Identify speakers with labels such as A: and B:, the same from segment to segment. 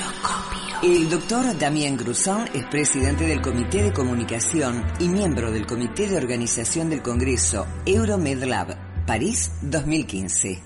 A: El doctor Damien Grusson es presidente del Comité de Comunicación y miembro del Comité de Organización del Congreso EuroMedLab, París 2015.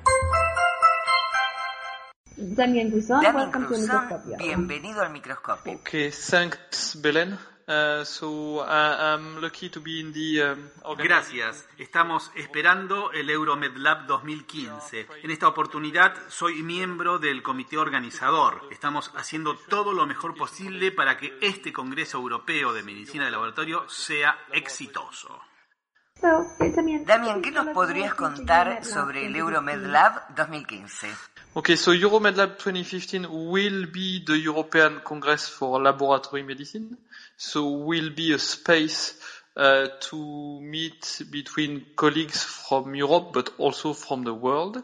B: Damien Grusson,
A: bienvenido al microscopio.
C: Okay, thanks, Belen. I'm lucky to be in the
D: Gracias. Estamos esperando el EuroMedLab 2015. En esta oportunidad soy miembro del comité organizador. Estamos haciendo todo lo mejor posible para que este Congreso Europeo de Medicina de Laboratorio sea exitoso.
A: Damien, ¿qué nos podrías contar sobre el EuroMedLab 2015?
C: Okay, so EuroMedLab 2015 will be the European Congress for Laboratory Medicine. So will be a space to meet between colleagues from Europe, but also from the world.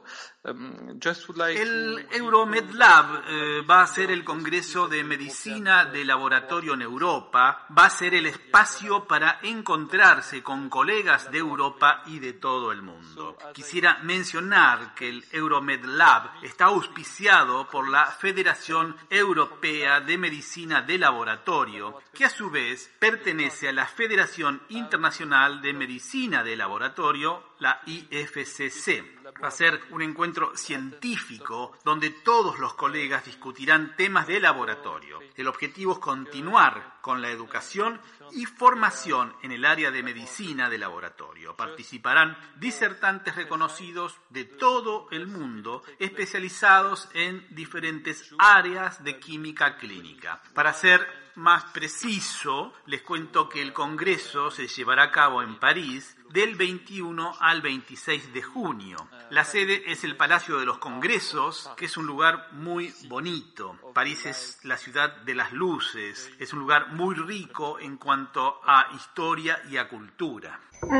D: El EuroMedLab va a ser el Congreso de Medicina de Laboratorio en Europa, va a ser el espacio para encontrarse con colegas de Europa y de todo el mundo. Quisiera mencionar que el EuroMedLab está auspiciado por la Federación Europea de Medicina de Laboratorio, que a su vez pertenece a la Federación Internacional de Medicina de Laboratorio, la IFCC. Va a ser un encuentro científico donde todos los colegas discutirán temas de laboratorio. El objetivo es continuar con la educación y formación en el área de medicina de laboratorio. Participarán disertantes reconocidos de todo el mundo, especializados en diferentes áreas de química clínica. Para ser más preciso, les cuento que el Congreso se llevará a cabo en París del 21 al 26 de junio. La sede es el Palacio de los Congresos, que es un lugar muy bonito. París es la ciudad de las luces, es un lugar muy rico en cuanto a historia y a cultura.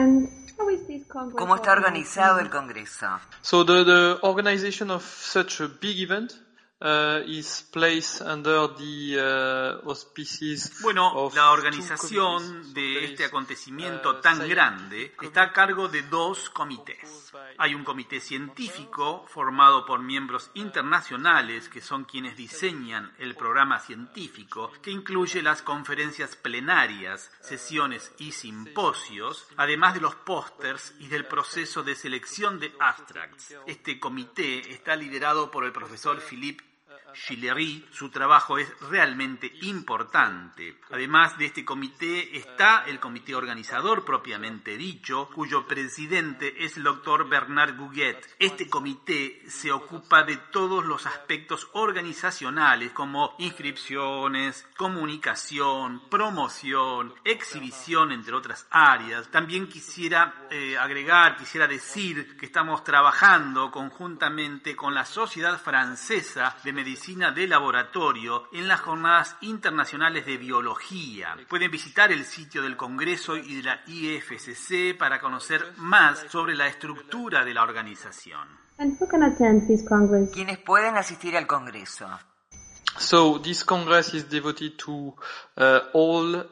A: ¿Cómo está organizado el Congreso?
C: So the organization of such a big event is placed under the auspices
D: Bueno, la organización de este acontecimiento tan grande está a cargo de dos comités. Hay un comité científico formado por miembros internacionales que son quienes diseñan el programa científico, que incluye las conferencias plenarias, sesiones y simposios, además de los pósters y del proceso de selección de abstracts. Este comité está liderado por el profesor Philippe Chillery. Su trabajo es realmente importante. Además de este comité está el comité organizador propiamente dicho, cuyo presidente es el doctor Bernard Gouguet. Este comité se ocupa de todos los aspectos organizacionales como inscripciones, comunicación, promoción, exhibición, entre otras áreas. También quisiera decir que estamos trabajando conjuntamente con la Sociedad Francesa de Medicina de Laboratorio en las Jornadas Internacionales de Biología. Pueden visitar el sitio del Congreso y de la IFCC para conocer más sobre la estructura de la organización.
A: ¿Quiénes pueden asistir al Congreso?
C: So this Congress is devoted to all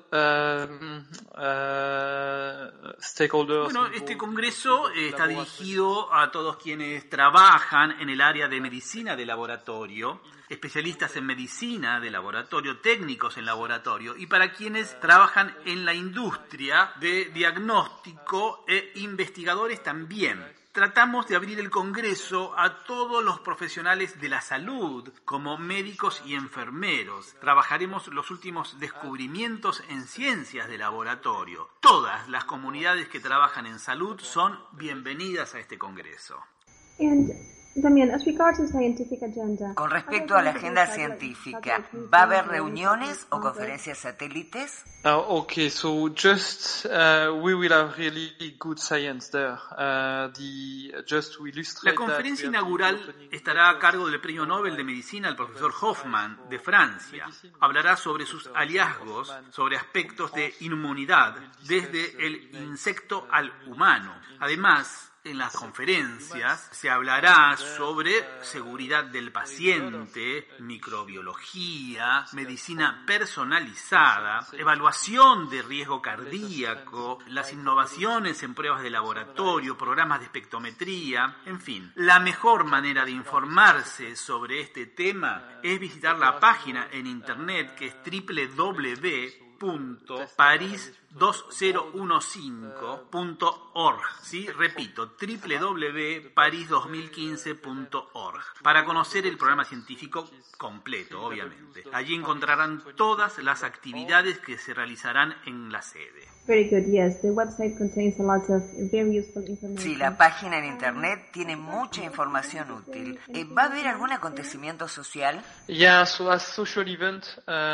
C: stakeholders.
D: Bueno, este Congreso está dirigido a todos quienes trabajan en el área de medicina de laboratorio, especialistas en medicina de laboratorio, técnicos en laboratorio, y para quienes trabajan en la industria de diagnóstico e investigadores también. Tratamos de abrir el Congreso a todos los profesionales de la salud, como médicos y enfermeros. Trabajaremos los últimos descubrimientos en ciencias de laboratorio. Todas las comunidades que trabajan en salud son bienvenidas a este Congreso.
A: Con respecto a la agenda científica, ¿va a haber reuniones o conferencias satélites?
C: Okay, so just we will have really good science there. Just to illustrate
D: La conferencia inaugural estará a cargo del Premio Nobel de Medicina, el profesor Hoffman, de Francia. Hablará sobre sus hallazgos, sobre aspectos de inmunidad, desde el insecto al humano. Además, En las conferencias se hablará sobre seguridad del paciente, microbiología, medicina personalizada, evaluación de riesgo cardíaco, las innovaciones en pruebas de laboratorio, programas de espectrometría, en fin. La mejor manera de informarse sobre este tema es visitar la página en internet que es www.paris2015.org. ¿Sí? Repito, www.paris2015.org, para conocer el programa científico completo, obviamente. Allí encontrarán todas las actividades que se realizarán en la sede.
B: Very good, yes. The website contains a lot of very useful information.
A: Sí, la página en internet tiene mucha información útil. ¿Va a haber algún acontecimiento social?
C: Yeah, so as social event,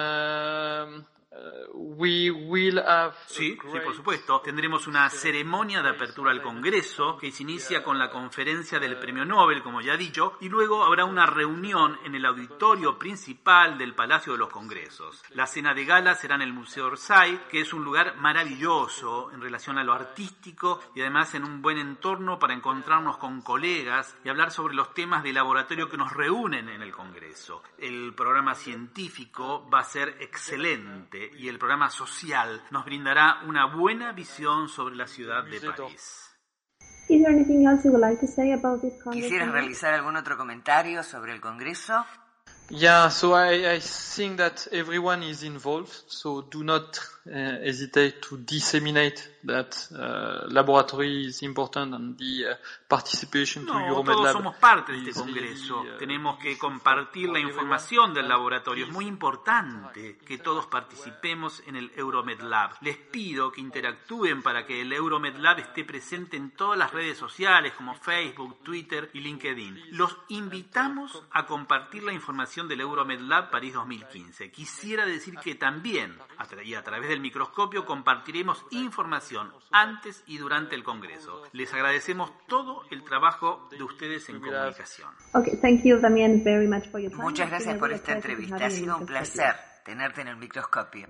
C: we will have
D: Sí, por supuesto. Tendremos una ceremonia de apertura al Congreso que se inicia con la conferencia del Premio Nobel, como ya he dicho, y luego habrá una reunión en el auditorio principal del Palacio de los Congresos. La cena de gala será en el Museo Orsay, que es un lugar maravilloso en relación a lo artístico y además en un buen entorno para encontrarnos con colegas y hablar sobre los temas de laboratorio que nos reúnen en el Congreso. El programa científico va a ser excelente y el programa social nos brindará una buena visión sobre la ciudad de París.
B: Is there anything else you would like to say about this Congress?
A: ¿Quisieras realizar algún otro comentario sobre el Congreso?
C: Yeah, so I think that everyone is involved, so do not hesitate to disseminate that laboratory is important and the participation to Euromed
D: Todos
C: Lab.
D: somos parte de este congreso. Tenemos que compartir la información del laboratorio. Es muy importante que todos participemos en el Euromed Lab. Les pido que interactúen para que el Euromed Lab esté presente en todas las redes sociales como Facebook, Twitter y LinkedIn. Los invitamos a compartir la información del Euromed Lab París 2015. Quisiera decir que también, a través del microscopio, compartiremos información antes y durante el Congreso. Les agradecemos todo el trabajo de ustedes en comunicación.
B: Okay, thank you, Damián, very much for your time.
A: Muchas gracias por esta entrevista. Ha sido un placer tenerte en el microscopio.